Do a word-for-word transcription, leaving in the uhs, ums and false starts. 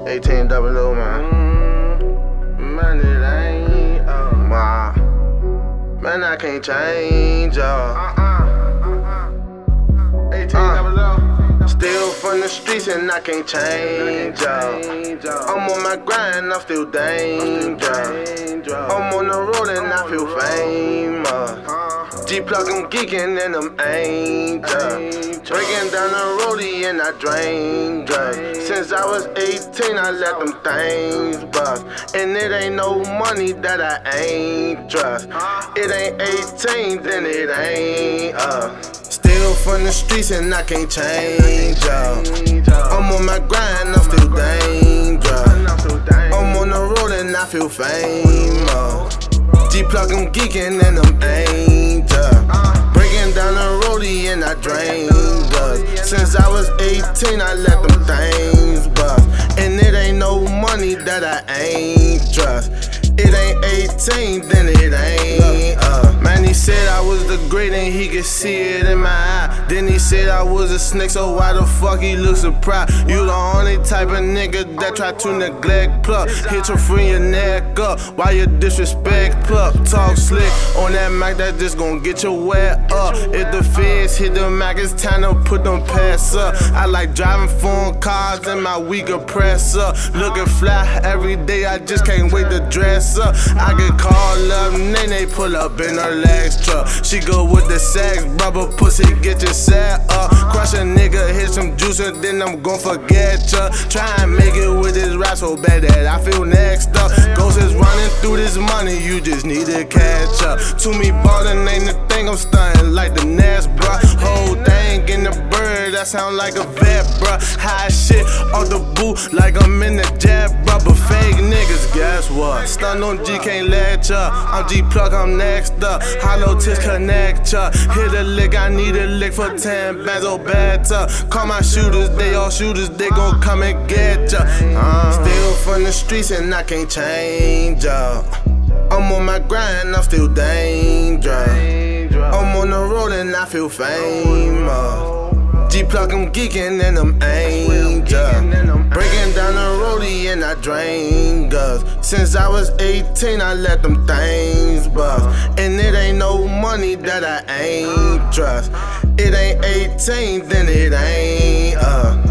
eighteen double O, man. Mm, man, it ain't, uh, my. Man, I can't change, y'all. Uh-uh, uh-uh. eighteen double O. Still from the streets and I can't change, y'all. I'm on my grind, I'm still dangerous. I'm on the road and I feel famous. G-Plug, I'm geeking and I'm angels. Breaking down the roadie and I drain drugs. Since I was eighteen, I let them things bust. And it ain't no money that I ain't trust. It ain't eighteen, then it ain't uh. Still from the streets and I can't change, y'all. I'm on my grind, I'm still dangerous. I'm on the road and I feel famous. G-Plug, I'm geeking and I'm angels. Breaking down the roadie and I drain dust. Since I was eighteen, I let them things bust. And it ain't no money that I ain't trust. It ain't eighteen, then it ain't uh. Man, he said I was the great and he could see it in my eye. Then he said I was a snake, so why the fuck he look surprised? You the only type of nigga that try to neglect plug. Hit your friend your neck up, why you disrespect plug? Talk slick on that mic, that just gon' get your wet up. If the feds hit the mic, it's time to put them past up. I like driving foreign cars in my weaker press up. Looking fly every day, I just can't wait to dress up. I get called up, Nene pull up in her legs truck. She go with the sex, rubber pussy, get your set up. Crush a nigga, hit some juice and then I'm gon' forget ya. Try and make it with this rap so bad that I feel next up. Ghost is running through this money, you just need to catch up. To me ballin' ain't the thing, I'm stunning like the Nets, bruh. Whole thing in the bird, that sound like a vet, bruh. High shit off the boot like I'm in the jet, bruh. But fake niggas, guess what? Stun on G, can't let ya. I'm G-Plug, I'm next up. Hollow tips connect ya. Hit a lick, I need a lick for ten bands, oh better. Call my shooters, they all shooters, they gon' come and get ya. uh, Still from the streets and I can't change ya. I'm on my grind, I'm still dangerous. I'm on the road and I feel famous. G-Plug, I'm geeking and I'm angels. Breaking down the roadie and I drain guts. Since I was eighteen, I let them things bust. And it ain't no money that I ain't trust. It ain't eighteen, then it ain't uh.